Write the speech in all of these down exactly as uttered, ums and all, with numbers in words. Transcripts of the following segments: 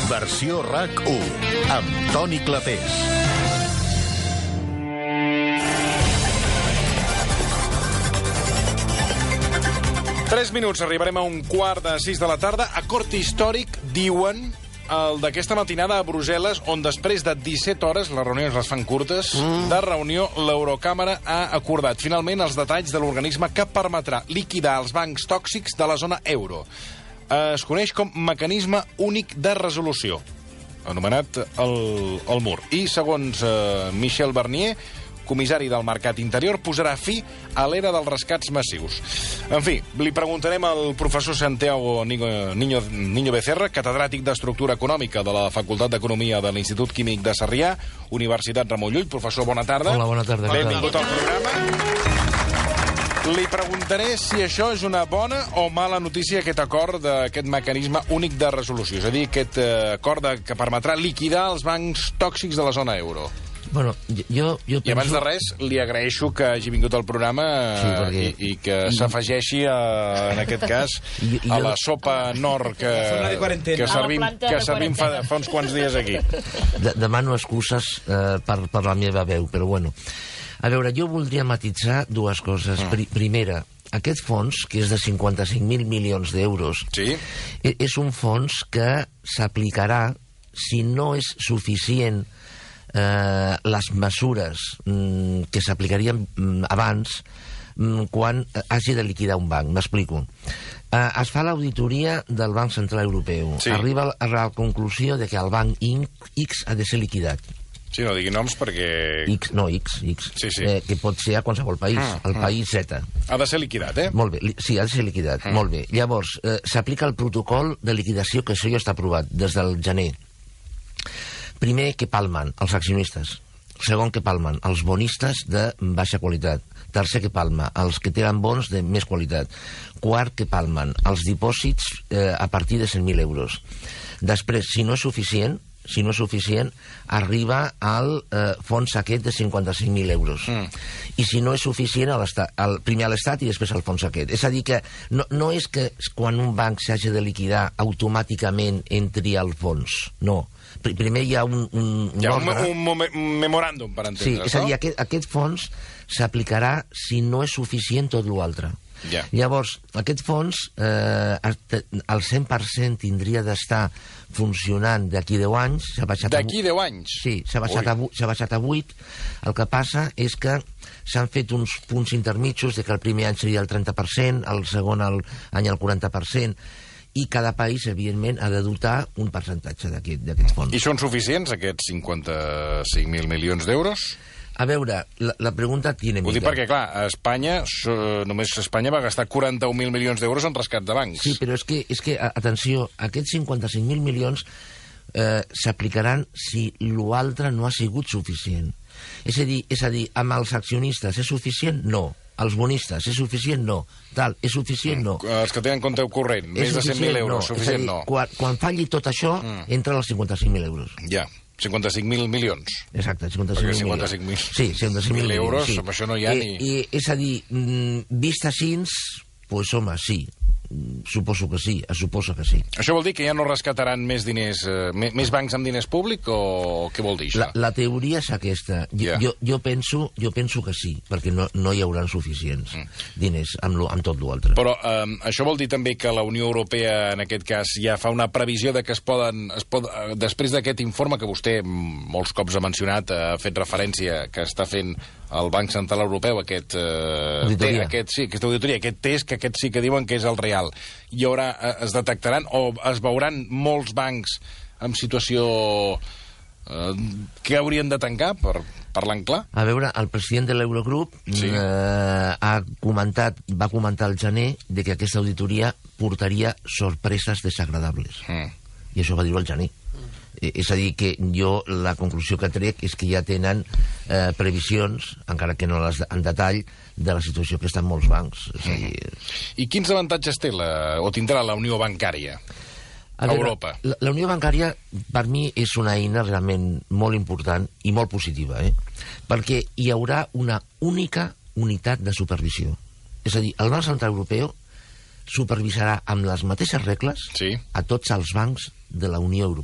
Versió RAC u, amb Toni Clapés. Tres minuts, arribarem a un quart de sis de la tarda. Acord històric, diuen, el d'aquesta matinada a Brussel·les, on després de disset hores, les reunions les fan curtes, mm. de reunió, l'Eurocàmera ha acordat finalment els detalls de l'organisme que permetrà liquidar els bancs tòxics de la zona euro. Es coneix com mecanisme únic de resolució, anomenat el, el M U R. I, segons eh, Michel Barnier, comissari del Mercat Interior, posarà fi a l'era dels rescats massius. En fi, li preguntarem al professor Santiago Niño, Niño, Niño Becerra, catedràtic d'Estructura Econòmica de la Facultat d'Economia de l'Institut Químic de Sarrià, Universitat Ramon Llull. Professor, bona tarda. Hola, bona tarda. Benvingut al programa. Li preguntaré si això és una bona o mala notícia, aquest acord d'aquest mecanisme únic de resolució. És a dir, aquest acord de, que permetrà liquidar els bancs tòxics de la zona euro. Bueno, jo, jo penso... I abans de res, li agraeixo que hagi vingut al programa sí, perquè... i, i que I... s'afegeixi, en aquest cas, I, i a la sopa nord que, que servim, que servim fa, fa uns quants dies aquí. De, demano excuses eh, per, per la meva veu, però bueno. A veure, jo voldria matitzar dues coses. Mm. Pri, primera, aquest fons, que és de cinquanta-cinc mil milions d'euros, sí? és un fons que s'aplicarà si no és suficient eh, les mesures mm, que s'aplicarien mm, abans mm, quan hagi de liquidar un banc. M'explico. Eh, es fa l'auditoria del Banc Central Europeu. Sí. Arriba a la conclusió de que el banc X ha de ser liquidat. Sí, no digui noms perquè... X, no, X, X. Sí, sí. Eh, que pot ser a qualsevol país. Mm, el mm. país Z. Ha de ser liquidat, eh? Molt bé. Sí, ha de ser liquidat. Mm. Molt bé. Llavors, eh, s'aplica el protocol de liquidació, que això ja està aprovat des del gener. Primer, que palmen els accionistes. Segon, que palmen els bonistes de baixa qualitat. Tercer, que palma els que tenen bons de més qualitat. Quart, que palmen els dipòsits eh, a partir de cent mil euros. Després, si no és suficient, si no és suficient, arriba al eh, fons aquest de cinquanta-cinc mil euros. Mm. I si no és suficient, a al, primer a l'Estat i després al fons aquest. És a dir, que no, no és que quan un banc s'hagi de liquidar automàticament entri al fons. No. Primer hi ha un... un, un hi ha un, un, un memoràndum, per entendre. Sí, és a dir, aquest, aquest fons s'aplicarà si no és suficient tot l'altre. Yeah. Llavors, aquest fons, eh, el cent per cent tindria d'estar funcionant d'aquí deu anys. D'aquí deu anys? Sí, s'ha baixat, baixat a vuit. El que passa és que s'han fet uns punts intermitjos de que el primer any seria el trenta per cent, el segon el, any el quaranta per cent, i cada país, evidentment, ha de dotar un percentatge d'aquest fons. I són suficients, aquests cinquanta-cinc mil milions d'euros? A veure, la, la pregunta tiene mica. Ho dic perquè, clar, a Espanya, so, només Espanya va gastar quaranta-un mil milions d'euros en rescat de bancs. Sí, però és que, és que atenció, aquests cinquanta-cinc mil milions eh, s'aplicaran si l'altre no ha sigut suficient. És a dir, és a dir, amb els accionistes és suficient? No. Els bonistes, és suficient? No. Tal, és suficient? No. Els que tenen compte corrent, més de cent mil euros, no. Suficient? Dir, no. Quan, quan falli tot això, mm. entra els cinquanta-cinc mil euros. Ja. cinquanta-cinc mil milions. Exacte, cinquanta-cinc mil. Sí, cinquanta-cinc mil euros, sí. Amb això no hi ha I, ni... I, és a dir, vist així, pues, home, sí. Suposo que sí, suposo que sí. Això vol dir que ja no rescataran més diners, eh, més bancs amb diners públics, o què vol dir això? La, la teoria és aquesta. Jo, yeah. jo, jo, penso, jo penso que sí, perquè no, no hi haurà suficients mm. diners amb, lo, amb tot l'altre. Però eh, això vol dir també que la Unió Europea, en aquest cas, ja fa una previsió de que es poden... Es pot, eh, després d'aquest informe que vostè molts cops ha mencionat, ha fet referència que està fent el Banc Central Europeu, aquest, eh, té, aquest, sí, aquesta auditoria, aquest test, que aquest sí que diuen que és el real. Hi haurà, es detectaran o es veuran molts bancs en situació eh, que haurien de tancar, per parlar en clar? A veure, el president de l'Eurogrup sí. eh, ha comentat, va comentar al gener de que aquesta auditoria portaria sorpreses desagradables. Mm. I això va dir-ho al gener. És a dir, que jo la conclusió que trec és que ja tenen eh, previsions, encara que no les en detall, de la situació que estan molts bancs. És a dir... I quins avantatges té la, o tindrà la Unió Bancària a, a Europa? La, la Unió Bancària, per mi, és una eina realment molt important i molt positiva, eh? Perquè hi haurà una única unitat de supervisió. És a dir, el Banc Central Europeu supervisarà amb les mateixes regles sí. a tots els bancs de la Unió Europea.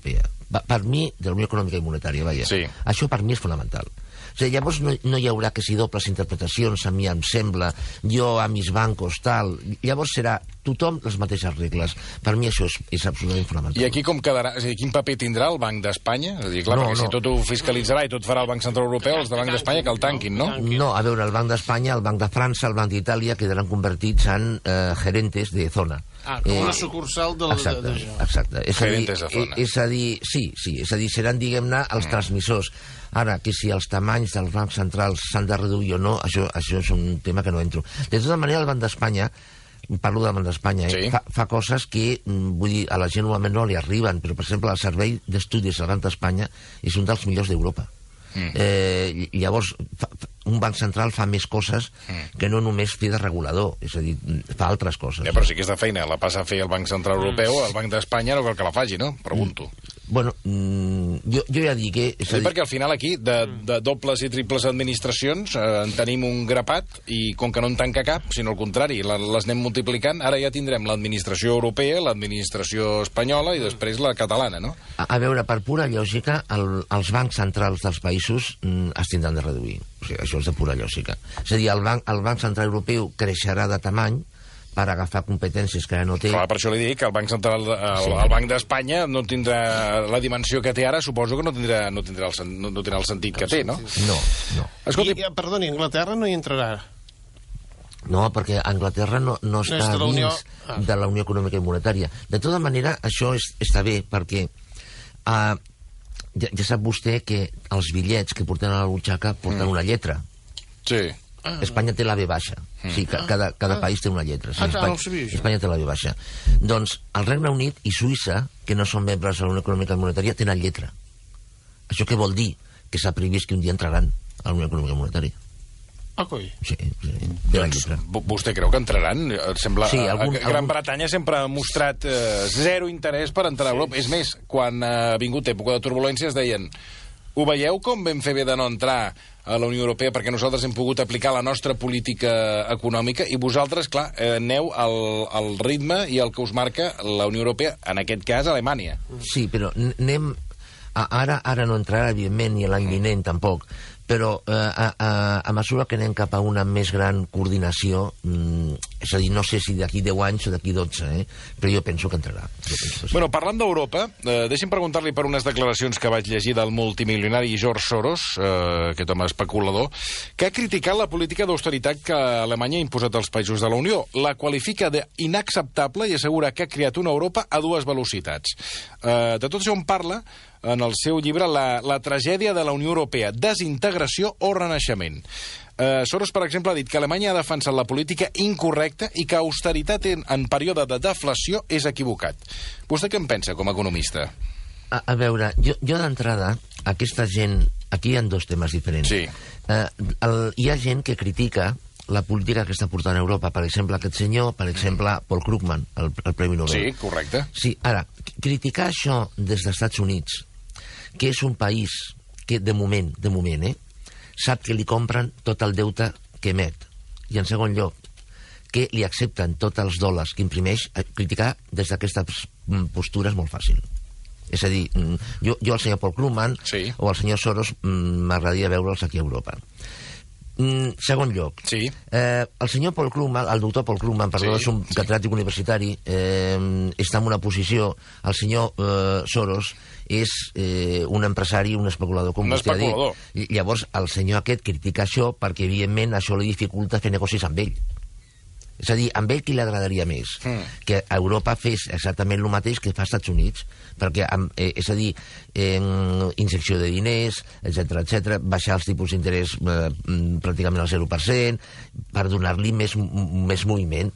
per mi, de la Unió Econòmica i Monetària, vaja. Sí. Això per mi és fonamental. O sigui, llavors no, no hi haurà que si dobles interpretacions, a mi em sembla, jo a mis bancos, tal... Llavors serà tothom les mateixes regles. Per mi això és, és absolutament fonamental. I aquí com quedarà? És a dir, quin paper tindrà el Banc d'Espanya? És a dir, clar, No, perquè no. si tot ho fiscalitzarà i tot farà el Banc Central Europeu, els de Banc d'Espanya que el tanquin, no? No, a veure, el Banc d'Espanya, el Banc de França, el Banc d'Itàlia quedaran convertits en eh, gerentes de zona. Ah, com una sucursal de... Exacte, de, de... exacte. És a dir, Gerentes de zona. és a dir, sí, sí, és a dir, seran, diguem-ne, els transmissors. Ara, que si els tamanys dels bancs centrals s'han de reduir o no, això, això és un tema que no entro. De tota manera, el Banc d'Espanya, parlo del Banc d'Espanya, eh? Sí. fa, fa coses que, mm, vull dir, a la gent normalment no li arriben, però, per exemple, el servei d'estudis del Banc d'Espanya és un dels millors d'Europa. Mm. Eh, llavors, fa, un banc central fa més coses mm. que no només fer de regulador, és a dir, fa altres coses. Ja, però si aquesta feina la passa a fer el Banc Central Europeu, el Banc d'Espanya no cal que la faci, no? Pregunto. Bueno, mm, jo, jo ja dic que... És a Sí, dir, perquè al final aquí, de, de dobles i triples administracions, eh, en tenim un grapat, i com que no en tanca cap, sinó al contrari, la- les anem multiplicant, ara ja tindrem l'administració europea, l'administració espanyola i després la catalana, no? a, a veure, per pura lògica, el, els bancs centrals dels països mm, es tindran de reduir. O sigui, això és de pura lògica. És a dir, el banc, el banc central europeu creixerà de tamany per agafar competències que ara no té. Clar, per això li dic que el Banc Central, el, el Banc d'Espanya no tindrà la dimensió que té ara, suposo que no tindrà, no tindrà, el, sen- no, no tindrà el sentit que té, no? No, no. Escolti, I, eh, perdoni, Anglaterra no hi entrarà. No, perquè Anglaterra no, no està és de la Unió- dins Ah. de la Unió Econòmica i Monetària. De tota manera, això és, està bé, perquè uh, ja, ja sap vostè que els bitllets que porten a la butxaca porten Mm. una lletra. sí. Ah. Espanya té la B baixa. Mm. Sí, ca, cada, cada ah. país té una lletra. Sí, Ah, clar, Espanya, no ho sabia, això. Espanya té la B baixa. Doncs el Regne Unit i Suïssa, que no són membres de la Unió Econòmica i Monetària, tenen lletra. Això què vol dir? Que s'ha previst que un dia entraran a la Unió Econòmica i Monetària. Ah, coi. Sí, sí, té la Doncs, lletra. vo- vostè creu que entraran? Eh, Sembla, Sí, sí, algun- algun, Gran algun- Bretanya sempre ha mostrat eh, zero interès per entrar a Europa. És més, quan ha vingut època de turbulències deien: ho veieu com vam fer bé de no entrar a la Unió Europea perquè nosaltres hem pogut aplicar la nostra política econòmica i vosaltres, clar, eh, aneu al, al ritme i el que us marca la Unió Europea, en aquest cas Alemanya. Sí, però n- anem... a- Ara, ara no entrarà, evidentment, ni l'any vinent tampoc, però eh, a, a, a mesura que anem cap a una més gran coordinació, mm, és a dir, no sé si d'aquí deu anys o d'aquí dotze, eh? Però jo penso que entrarà. Jo penso que sí. Bueno, parlant d'Europa, eh, deixi'm preguntar-li per unes declaracions que vaig llegir del multimilionari George Soros, eh, aquest home especulador, que ha criticat la política d'austeritat que Alemanya ha imposat als països de la Unió. La qualifica d'inacceptable i assegura que ha creat una Europa a dues velocitats. Eh, de tot això en parla en el seu llibre La, la tragèdia de la Unió Europea, desintegració o renaixement. Eh, Soros, per exemple, ha dit que Alemanya ha defensat la política incorrecta i que austeritat en, en període de deflació és equivocat. Vostè què en pensa, com a economista? A, a veure, jo, jo d'entrada, aquesta gent... Aquí hi ha dos temes diferents. Sí. Eh, el, hi ha gent que critica la política que està portant a Europa. Per exemple, aquest senyor, per exemple, Paul Krugman, el, el Premi Nobel. Sí, correcte. Sí, ara, criticar això des dels Estats Units, que és un país que, de moment, de moment, eh, sap que li compren tot el deute que emet. I, en segon lloc, que li accepten tots els dòlars que imprimeix, eh, criticar des d'aquesta mm, postura és molt fàcil. És a dir, mm, jo, jo el senyor Paul Krugman Sí. o el senyor Soros mm, m'agradaria veure'ls aquí a Europa. Mm, segon lloc, Sí. eh, el senyor Paul Krugman, el doctor Paul Krugman, perdó, Sí, és un sí. catedràtic universitari, eh, està en una posició, el senyor eh, Soros és eh, un empresari, un especulador, com Un vostè ha dit. especulador. I, llavors, el senyor aquest critica això perquè, evidentment, això li dificulta fer negocis amb ell. És a dir, amb ell qui li agradaria més? Mm. Que Europa fes exactament el mateix que fa als Estats Units, perquè, amb, eh, és a dir, eh, injecció de diners, etcètera, etcètera, baixar els tipus d'interès eh, mm, pràcticament al zero per cent, per donar-li més, m- més moviment.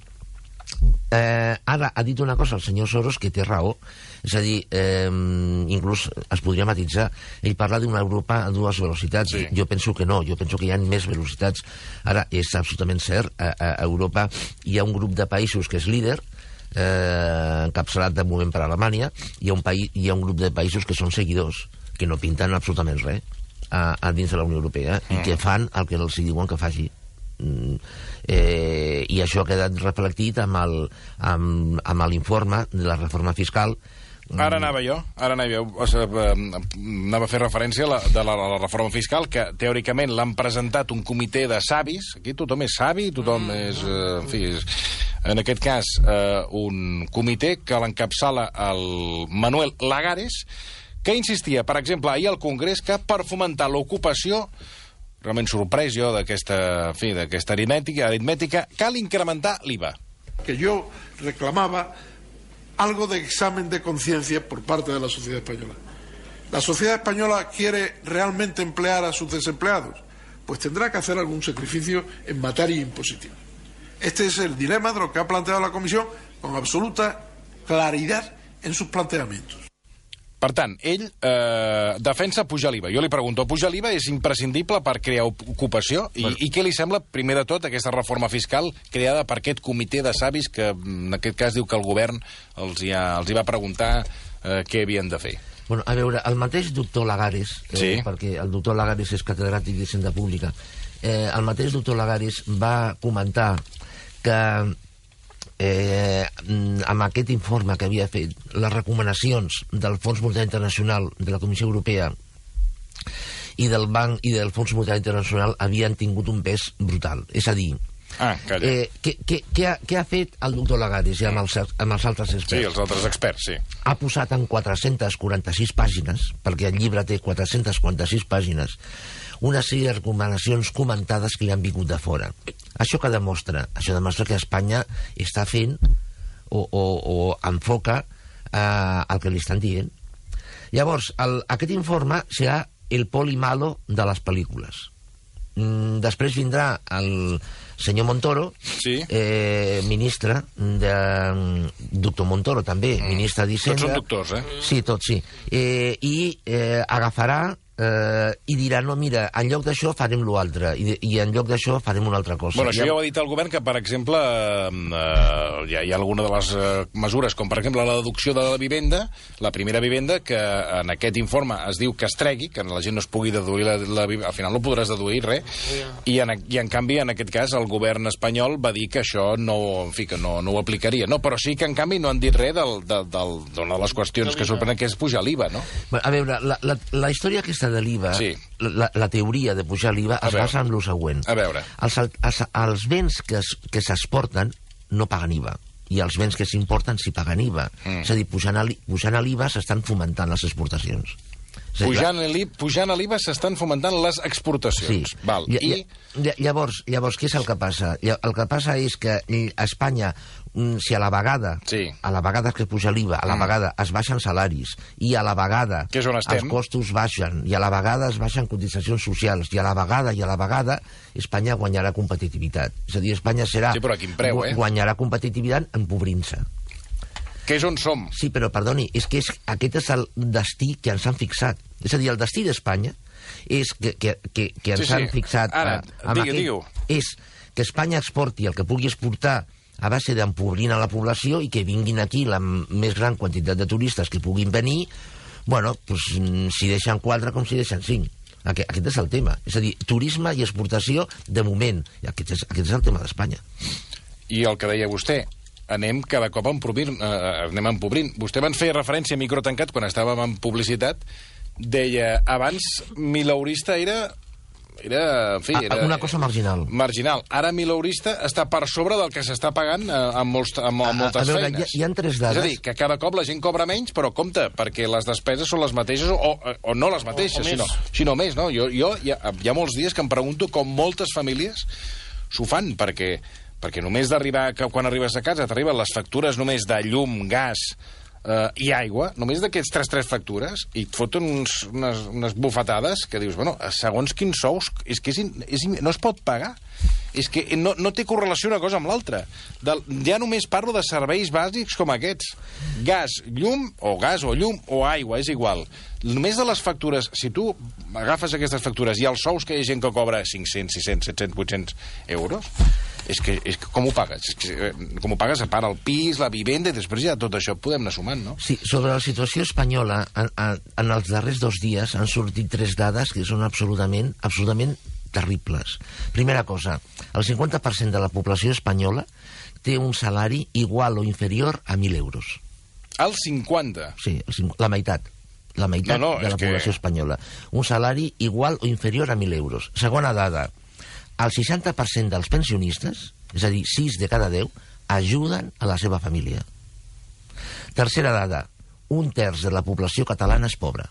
Eh, ara ha dit una cosa el senyor Soros que té raó, és a dir, eh, inclús es podria matitzar, ell parla d'una Europa a dues velocitats. Sí. Jo penso que no, jo penso que hi ha més velocitats. Ara, és absolutament cert, a, a Europa hi ha un grup de països que és líder, eh, encapçalat de moment per Alemanya, hi ha, un país, hi ha un grup de països que són seguidors, que no pinten absolutament res a, a dins de la Unió Europea, mm. i que fan el que els diuen que faci. Mm, eh, i això ha quedat reflectit amb el, amb, amb l'informe de la reforma fiscal, Ara anava jo, ara anava jo, o sigui, anava a fer referència a la, de la, la reforma fiscal, que teòricament l'han presentat un comitè de savis, aquí tothom és savi, tothom mm. és, eh, en fi, és, en aquest cas, eh, un comitè que l'encapçala el Manuel Lagares, que insistia, per exemple, ahir al Congrés, que per fomentar l'ocupació, realment sorprès jo d'aquesta, en fi, d'aquesta aritmètica, aritmètica, cal incrementar l'I V A. Que yo reclamaba algo de examen de conciencia por parte de la sociedad española. ¿La sociedad española quiere realmente emplear a sus desempleados? Pues tendrá que hacer algún sacrificio en materia impositiva. Este es el dilema de lo que ha planteado la Comisión con absoluta claridad en sus planteamientos. Per tant, ell eh, defensa pujar l'I V A. Jo li pregunto, pujar l'I V A és imprescindible per crear ocupació? I, bueno. I què li sembla, primer de tot, aquesta reforma fiscal creada per aquest comitè de savis que, en aquest cas, diu que el govern els hi, ha, els hi va preguntar eh, què havien de fer? Bueno, a veure, el mateix doctor Lagares, eh, sí. perquè el doctor Lagares és catedràtic d'Hisenda Pública, eh, el mateix doctor Lagares va comentar que Eh, amb aquest informe que havia fet, les recomanacions del Fons Monetari Internacional, de la Comissió Europea i del Banc i del Fons Monetari Internacional havien tingut un pes brutal. És a dir, ah, eh, què, què, què, ha, què ha fet el doctor Lagares i amb els, amb els altres experts? Sí, els altres experts, sí. Ha posat en quatre-centes quaranta-sis pàgines, perquè el llibre té quatre-centes quaranta-sis pàgines, una sèrie de recomanacions comentades que li han vingut de fora. Això que demostra? Això demostra que Espanya està fent o, o, o enfoca eh, el que li estan dient. Llavors, el, aquest informe serà el poli malo de les pel·lícules. Mm, després vindrà el senyor Montoro, sí. eh, ministre de... Doctor Montoro, també, mm. ministre d'Hisenda. Tots són doctors, eh? Sí, tots, sí. Eh, I eh, agafarà eh, i dirà, no, mira, en lloc d'això farem l'altre, i, i en lloc d'això farem una altra cosa. Bueno, això ja ho ha dit el govern, que, per exemple, eh, hi, ha, hi ha alguna de les eh, mesures, com per exemple la deducció de la vivenda, la primera vivenda, que en aquest informe es diu que es tregui, que la gent no es pugui deduir, la, la, al final no podràs deduir res, i en, i en canvi, en aquest cas, el govern espanyol va dir que això no, en fi, que no, no ho aplicaria, no? Però sí que, en canvi, no han dit res del, del, del, d'una de les qüestions que sorprenen, que és pujar l'I V A, no? A veure, la, la, la història aquesta de l'I V A, sí. la, la teoria de pujar l'I V A es basa en el següent. A veure. Els, els, els béns que, es, que s'exporten no paguen I V A, i els béns que s'importen sí paguen I V A. Mm. És a dir, pujant l'I V A s'estan fomentant les exportacions. Pujant l'I V A s'estan fomentant les exportacions. Sí. Val. I... Llavors, llavors, què és el que passa? El que passa és que a Espanya, si a la vegada, sí. a la vegada que puja l'I V A, a la mm. vegada es baixen salaris, i a la vegada els costos baixen, i a la vegada es baixen cotitzacions socials, i a la vegada, i a la vegada, Espanya guanyarà competitivitat. És a dir, Espanya serà... Sí, però a quin preu, eh? Guanyarà competitivitat empobrint-se. Que és on som. Sí, però perdoni, és que és, aquest és el destí que ens han fixat. És a dir, el destí d'Espanya és que, que, que, que ens sí, sí. han fixat... Ara, a, digue, digue-ho. És que Espanya exporti el que pugui exportar a base d'empobrir a la població i que vinguin aquí la més gran quantitat de turistes que puguin venir, bueno, pues, si deixen quatre com si deixen cinc. Aquest, aquest és el tema. És a dir, turisme i exportació de moment. I aquest és, aquest és el tema d'Espanya. I el que deia vostè, anem cada cop empobrint, eh, anem empobrint. Vostè van fer referència a micro tancat quan estàvem en publicitat, deia, abans mileurista era... era, en fi, era una cosa marginal. Marginal. Ara mileurista està per sobre del que s'està pagant eh, amb, molts, amb, amb moltes a, a veure, feines. Hi, hi ha tres dades. És a dir, que cada cop la gent cobra menys, però compte, perquè les despeses són les mateixes, o, o no les mateixes, o, o sinó, sinó més, no? Jo, jo hi, ha, hi ha molts dies que em pregunto com moltes famílies s'ho fan, perquè... perquè només d'arribar, que quan arribes a casa t'arriben les factures només de llum, gas eh, i aigua, només d'aquests tres, tres factures, i et foten uns, unes, unes bufetades que dius, bueno, segons quins sous, és que és, és, no es pot pagar. És que no, no té correlació una cosa amb l'altra. Ja només parlo de serveis bàsics com aquests. Gas, llum, o gas, o llum, o aigua, és igual. Només de les factures, si tu agafes aquestes factures i els sous que hi ha gent que cobra cinc-cents, sis-cents, set-cents, vuit-cents euros, és que, és que com ho pagues? És que, com ho pagues a part el pis, la vivenda, i després ja tot això podem anar sumant, no? Sí, sobre la situació espanyola, en, en els darrers dos dies han sortit tres dades que són absolutament, absolutament terribles. Primera cosa, el cinquanta per cent de la població espanyola té un salari igual o inferior a mil euros. El cinquanta? Sí, el cinquanta, la meitat. La meitat no, no, de la que... població espanyola. Un salari igual o inferior a mil euros. Segona dada, el seixanta per cent dels pensionistes, és a dir, sis de cada deu, ajuden a la seva família. Tercera dada, un terç de la població catalana és pobra.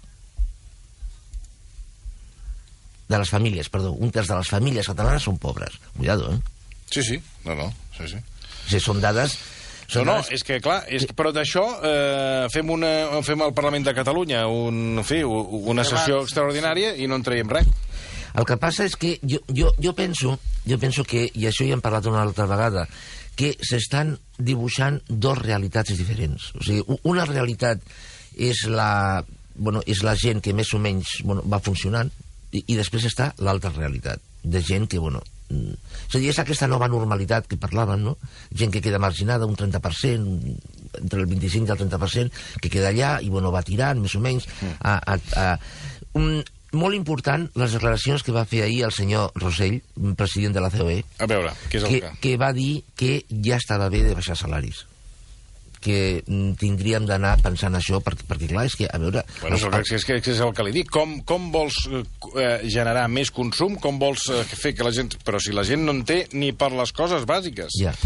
De les famílies, perdó, un terç de les famílies catalanes són pobres. Cuidado, eh? Sí, sí, no, no, sí, sí. Sí, són dades... No, no, és que, clar, és que, però d'això eh, fem, una, fem al Parlament de Catalunya un, en fi, una sessió extraordinària i no en traiem res. El que passa és que jo, jo, jo, penso, jo penso que, i això ja hem parlat una altra vegada, que s'estan dibuixant dos realitats diferents. O sigui, una realitat és la, bueno, és la gent que més o menys bueno, va funcionant, i, i després està l'altra realitat, de gent que, bueno... És a dir, és aquesta nova normalitat que parlàvem, no? Gent que queda marginada, un trenta per cent, entre el vint-i-cinc i el trenta per cent, que queda allà i, bueno, va tirant, més o menys, a... a, a un, molt important, les declaracions que va fer ahir el senyor Rosell, president de la C O E, a veure, què és el que, que... que va dir que ja estava bé de baixar salaris, que tindríem d'anar pensant això, perquè, perquè clar, és que, a veure... Bueno, és, el, és, que, és el que li dic. Com, com vols eh, generar més consum? Com vols eh, fer que la gent... Però si la gent no en té ni per les coses bàsiques. Ja.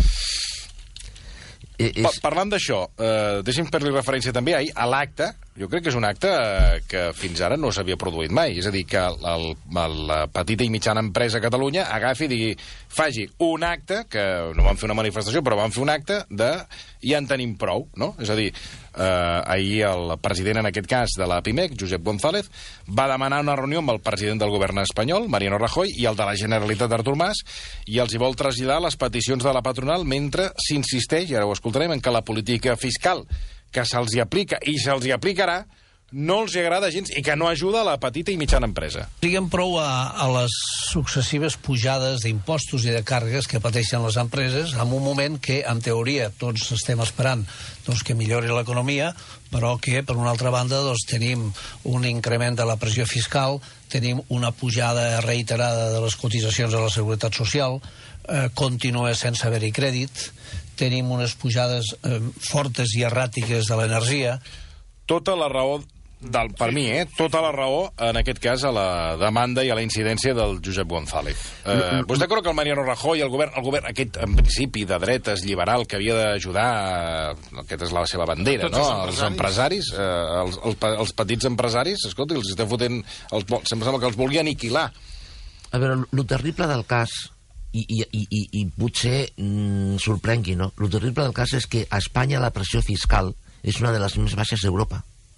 És... Pa parlant d'això, eh, deixi'm fer-li referència també ahir a l'acte. Jo crec que és un acte eh, que fins ara no s'havia produït mai. És a dir, que el, el, la petita i mitjana empresa a Catalunya agafi i digui, faci un acte, que no van fer una manifestació, però van fer un acte de ja en tenim prou, no? És a dir, eh, ahir el president, en aquest cas, de la PIMEC, Josep González, va demanar una reunió amb el president del govern espanyol, Mariano Rajoy, i el de la Generalitat, Artur Mas, i els hi vol traslladar les peticions de la patronal mentre s'insisteix, i ara ho escoltarem, en que la política fiscal que se'ls hi aplica i se'ls hi aplicarà no els agrada gens i que no ajuda a la petita i mitjana empresa. Diguem prou a, a les successives pujades d'impostos i de càrregues que pateixen les empreses en un moment que, en teoria, tots estem esperant doncs, que millori l'economia, però que, per una altra banda, doncs, tenim un increment de la pressió fiscal, tenim una pujada reiterada de les cotitzacions a la Seguretat Social, eh, continua sense haver-hi crèdit, tenim unes pujades eh, fortes i erràtiques de l'energia. Tota la raó, del, per mi, eh, tota la raó, en aquest cas, a la demanda i a la incidència del Josep González. Eh, vostè creu que el Mariano Rajoy, el govern, el govern aquest, en principi, de dretes, liberal, que havia d'ajudar, eh, aquesta és la seva bandera, no?, els empresaris, eh, els, els, els petits empresaris, escolta, els està fotent, els, sembla que els volia aniquilar. A veure, el terrible del cas, i, i, i, i, i potser mm, sorprengui, no? El terrible del cas és que a Espanya la pressió fiscal és una de les més baixes d'Europa.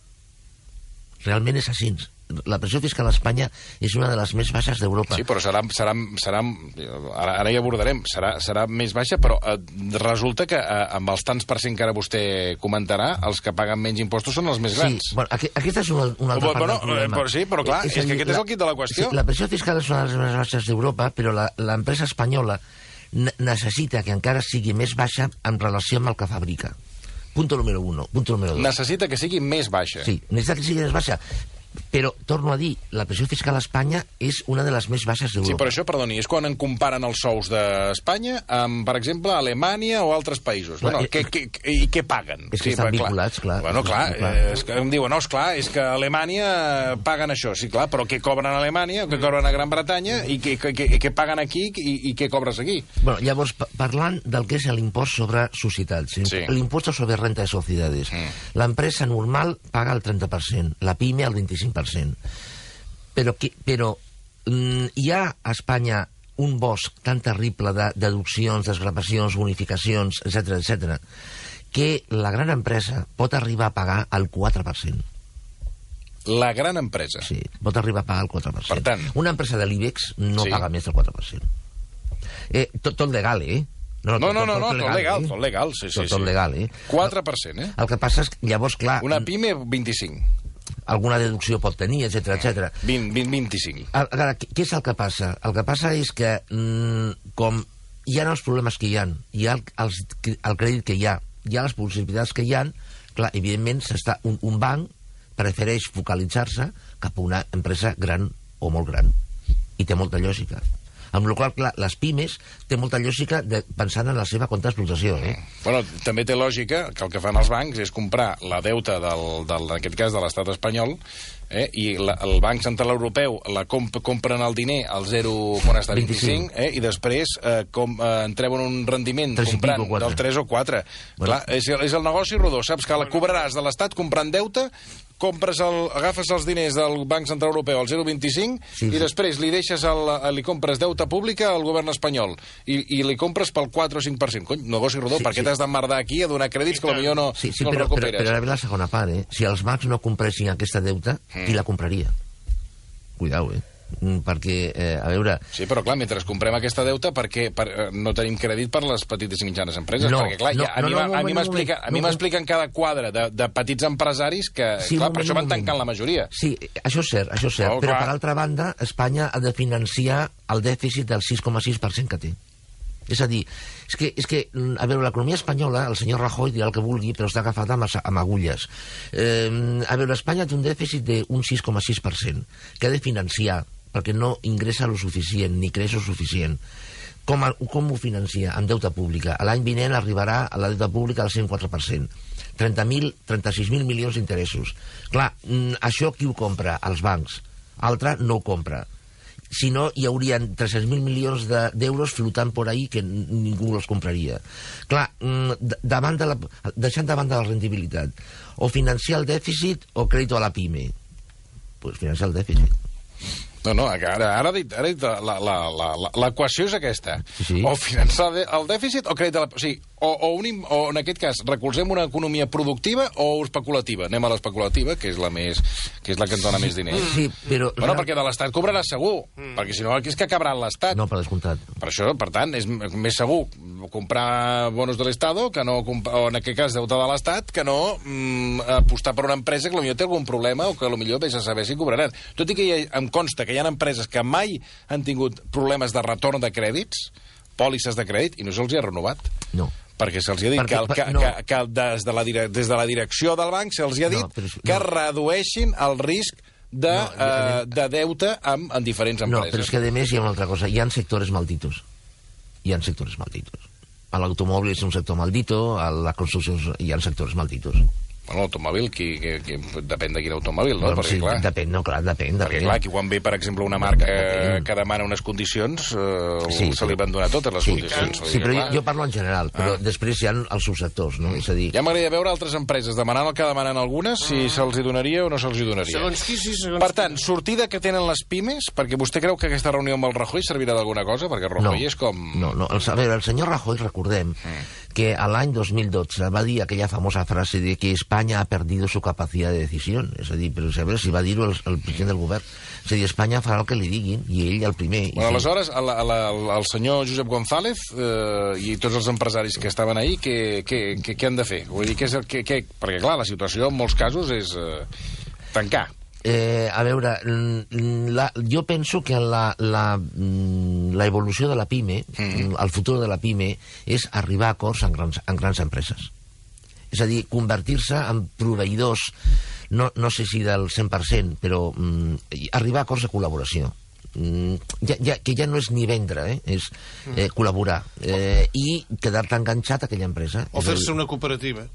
Realment és així. La pressió fiscal a Espanya és una de les més baixes d'Europa. Sí, però serà, serà, serà ara, ara ja abordarem, serà, serà més baixa, però eh, resulta que eh, amb els tants per cent que ara vostè comentarà, els que paguen menys impostos són els més grans. Sí, bueno, aqu aquesta és una, una altra bueno, part del problema. Però sí, però clar, és, és que aquest la, és el quid de la qüestió. Sí, la pressió fiscal és una de les més baixes d'Europa, però l'empresa espanyola necessita que encara sigui més baixa en relació amb el que fabrica. Punto número uno. Punto número dos. Necessita que sigui més baixa. Sí, necessita que sigui més baixa. Però, torno a dir, la pressió fiscal a Espanya és una de les més baixes d'Europa. Sí, però això, perdoni, és quan en comparen els sous d'Espanya amb, per exemple, Alemanya o altres països. Clar, bueno, eh, què, què, I què paguen? És que sí, estan clar. vinculats, clar. Bueno, clar, clar. Eh, és que em diuen, no, esclar, és que a Alemanya paguen això. Sí, clar, però què cobren a Alemanya, què cobren a Gran Bretanya, i què, què, què paguen aquí i, i què cobres aquí? Bueno, llavors, parlant del que és l'impost sobre societats, sí. l'impost sobre renta de societats, mm. l'empresa normal paga el trenta per cent, la PIME el vint-i-cinc per cent. Però, que, però mm, hi ha a Espanya un bosc tan terrible de deduccions, desgravacions, bonificacions, etcètera, etcètera, que la gran empresa pot arribar a pagar el quatre per cent. La gran empresa? Sí, pot arribar a pagar el quatre per cent. Per tant... Una empresa de l'IBEX no sí. paga més del quatre per cent. Eh, tot, tot legal, eh? No, no, no, no, no, tot legal, tot legal, eh? tot legal sí, sí, tot, tot sí. legal, eh? quatre per cent, eh? El que passa és que, llavors, clar... Una PIME, vint-i-cinc. Alguna deducció pot tenir, etcètera, etcètera. vint, vint, vint-i-cinc. Ara, què és el que passa? El que passa és que, mm, com hi ha els problemes que hi ha, hi ha el, els, el crèdit que hi ha, hi ha les possibilitats que hi ha, clar, evidentment, s'està un, un banc prefereix focalitzar-se cap a una empresa gran o molt gran. I té molta lògica. Amb la qual cosa, clar, les pimes té molta lògica de, pensant en la seva compte d'explotació. Eh? Bueno, també té lògica que el que fan els bancs és comprar la deuta, del, del, en aquest cas, de l'estat espanyol, eh? I la, el Banc Central Europeu la comp compren el diner al zero quan està vint-i-cinc, eh? I després eh, com, eh, en treuen un rendiment comprant del tres o quatre. Bueno. Clar, és, és el negoci rodó, saps que la cobraràs de l'estat comprant deute, compres el, agafes els diners del Banc Central Europeu al zero coma vint-i-cinc sí, i després li deixes el, li compres deute pública al govern espanyol i, i li compres pel quatre o cinc per cent. Cony, negoci rodó, sí, per què sí. t'has d'emmerdar aquí a donar crèdits que potser no, sí, sí, no però, el recuperes? Però, però ara ve la segona part, eh? Si els bancs no compressin aquesta deuta, mm. qui la compraria? Cuidao, eh? Perquè, eh, a veure... Sí, però clar, mentre comprem aquesta deuta, perquè per, eh, no tenim crèdit per les petites i mitjanes empreses? No, perquè, clar, no, ja, a, no, mi, no, a mi m'expliquen no, no, no, cada quadre de, de petits empresaris que, sí, clar, per això van tancant la majoria. Sí, això és cert, això és cert. Oh, però, clar. Per altra banda, Espanya ha de financiar el dèficit del sis coma sis per cent que té. És a dir, és que, és que a veure, l'economia espanyola, el senyor Rajoy dirà el que vulgui, però està agafat amb, amb agulles. Eh, a veure, Espanya té un dèficit d'un sis coma sis per cent que ha de financiar perquè no ingressa lo suficient, ni creix lo suficient. Com, a, com ho financia? Amb deute pública. L'any vinent arribarà a la deute pública al cent quatre per cent. trenta-sis mil milions d'interessos. Clar, això qui ho compra? Els bancs. Altre no ho compra. Si no, hi haurien tres-cents mil milions d'euros flotant por ahí que ningú els compraria. Clar, davant de la, deixant davant de la rendibilitat, o financiar el dèficit o crèdit a la PIME. Pues financiar el dèficit. No, no, ara, ara ha dit, ara ha dit l'equació és aquesta. Sí, sí. O finançar el dèficit o crèdit a la... O sigui, o, o, un, o en aquest cas recolzem una economia productiva o especulativa. Anem a l'especulativa, que és la més que és la que ens dona més diners. Sí, però... Bueno, perquè de l'Estat cobrarà segur, mm. perquè si no, és que acabarà l'Estat. No, per descomptat. Per això, per tant, és més segur comprar bonos de l'Estado, que no, o en aquest cas deute de l'Estat, que no mm, apostar per una empresa que potser té algun problema o que potser vés a saber si cobraran. Tot i que ha, em consta que hi ha empreses que mai han tingut problemes de retorn de crèdits, pòlisses de crèdit, i no se'ls ha renovat. No. Perquè se'ls ha dit perquè, que, el, que, no. que, que des, de la, des de la direcció del banc se'ls ha dit no, però, no. que redueixin el risc de, no, uh, de deute amb, en diferents empreses. No, però és que a més hi ha una altra cosa. Hi ha sectors malditos. Hi ha sectors malditos. L'automòbil és un sector maldito, a la construcció hi ha sectors malditos. Bueno, l'automòbil, qui, qui, qui, depèn de quin automòbil, no? Bueno, perquè, sí, clar, depèn, no, clar, depèn. Perquè, depèn. clar, aquí quan ve, per exemple, una marca eh, que demana unes condicions, eh, sí, se li van donar totes les sí, condicions. Sí, sí, però clar. jo parlo en general, però ah. després hi ha els subsectors, no? És a dir... Ja m'agradaria veure altres empreses demanant el que demanen algunes, si ah. se'ls hi donaria o no se'ls hi donaria. Segons qui, sí, segons Per tant, sortida que tenen les pimes, perquè vostè creu que aquesta reunió amb el Rajoy servirà d'alguna cosa? Perquè Rajoy no, és com... No, no, el, a veure, el senyor Rajoy, recordem, mm. que a l'any dos mil dotze va dir aquella famosa frase de que Espanya ha perdido su capacidad de decisió. És a dir, però saber si va dir-ho el, el president del govern. És a dir, Espanya farà el que li diguin, i ell el primer. Bueno, aleshores, el, el, el, el senyor Josep González eh, i tots els empresaris que estaven ahí, què, què, què, què han de fer? Vull dir, què és el, què, què... Perquè, clar, la situació en molts casos és eh, tancar. Eh, a veure, la, jo penso que la, la, la evolució de la PIME, mm. el futur de la PIME, és arribar a acords en grans, en grans empreses. És a dir, convertir-se en proveïdors, no, no sé si del cent per cent, però mm, arribar a acords de col·laboració. Mm, ja, ja, que ja no és ni vendre, eh? És eh, col·laborar. Eh, I quedar-te enganxat a aquella empresa. O fer-se una cooperativa.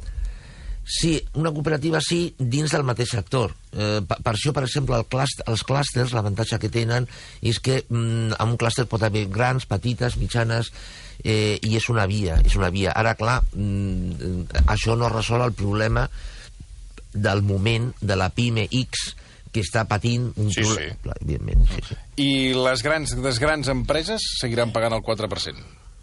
Sí, una cooperativa sí, dins del mateix sector. Eh, per, per això, per exemple, el cluster, els clústers, l'avantatge que tenen és que mm, en un clúster pot haver grans, petites, mitjanes, eh, i és una via, és una via. Ara, clar, mm, això no resol el problema del moment de la PIME X que està patint un sí, problema. Sí. Evidentment, sí, sí. I les grans, les grans empreses seguiran pagant el quatre per cent?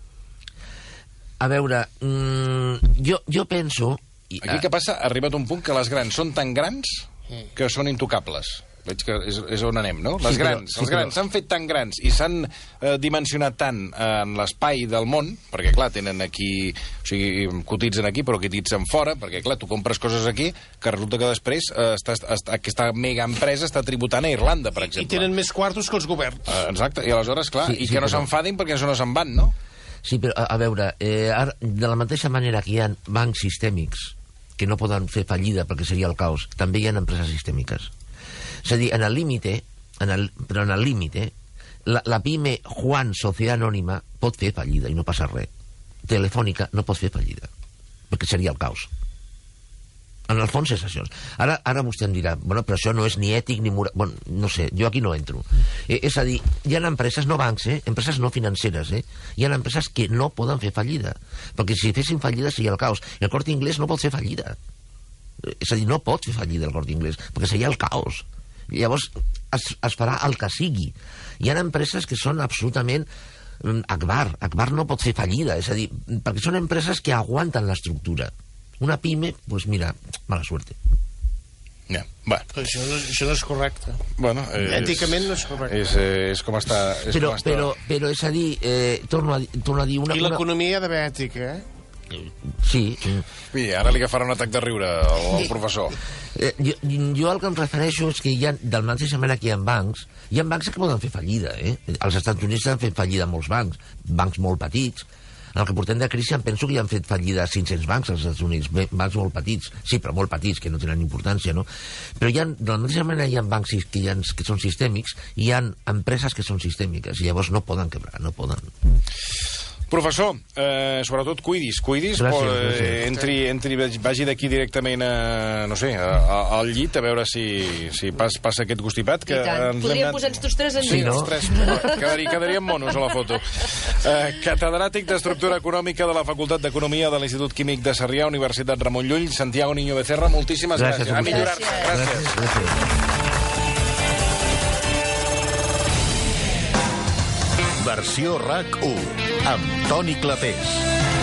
A veure, mm, jo, jo penso... Aquí què passa? Ha arribat un punt que les grans són tan grans que són intocables. Veig que és, és on anem, no? Les sí, grans, però, sí, els grans s'han fet tan grans i s'han eh, dimensionat tant en l'espai del món, perquè, clar, tenen aquí... O sigui, cotitzen aquí, però cotitzen fora, perquè, clar, tu compres coses aquí que resulta que després eh, està, està, aquesta mega empresa està tributant a Irlanda, per exemple. I tenen més quartos que els governs. Eh, exacte, i aleshores, clar, sí, i sí, que no però... s'enfadin perquè això no se'n van, no? Sí, però, a, a veure, eh, ara, de la mateixa manera que hi ha bancs sistèmics que no poden fer fallida perquè seria el caos, també hi ha empreses sistèmiques. És a dir, en el límit, en el, però en el límit, la, la PIME Juan Societat Anònima pot fer fallida i no passa res. Telefònica no pot fer fallida, perquè seria el caos. En el fons és això. Ara, ara vostè em dirà, bueno, però això no és ni ètic ni moral... Bueno, no sé, jo aquí no entro. Eh, és a dir, hi ha empreses, no bancs, eh? Empreses no financeres, eh? Hi ha empreses que no poden fer fallida, perquè si fessin fallida seria el caos. El Corte Inglés no pot fer fallida. És a dir, no pot fer fallida el Corte Inglés, perquè seria el caos. Llavors es, es farà el que sigui. Hi ha empreses que són absolutament... Akbar, Akbar no pot fer fallida, és a dir, perquè són empreses que aguanten l'estructura. Una PIME, pues mira, mala suerte. Ja, va. Però això no, això no és correcte. Bueno, és, èticament no és correcte. És, és com està... És Però, com està... però, però és a dir, eh, torno, a, torno a dir... Una, I una... l'economia ha d'haver ètica, eh? Sí. I ara li agafarà un atac de riure al professor. Eh, jo, jo el que em refereixo és que hi ha, del mateixa manera que hi ha bancs, hi ha bancs que poden fer fallida, eh? Als Estats Units han fet fallida molts bancs, bancs molt petits. En el que portem de crisi em penso que hi han fet fallida cinc-cents bancs als Estats Units, bancs molt petits, sí, però molt petits, que no tenen importància, no? Però hi ha, de la mateixa manera hi ha bancs que, hi ha, que són sistèmics i hi ha empreses que són sistèmiques, i llavors no poden quebrar, no poden. Professor, eh, sobretot cuidis, cuidis, Gràcies, però, eh, gràcies. entri, entri, vagi d'aquí directament a, no sé, a, a, al llit a veure si, si pas, passa aquest gustipat. Que I tant. Podríem posar-nos tots tres en Sí, llit. no? Tres, quedaria, quedaríem monos a la foto. Eh, catedràtic d'Estructura Econòmica de la Facultat d'Economia de l'Institut Químic de Sarrià, Universitat Ramon Llull, Santiago Niño Becerra, moltíssimes gràcies. Gràcies a A millorar-se. Gràcies. Gràcies. gràcies. Versió RAC u amb Toni Clapés.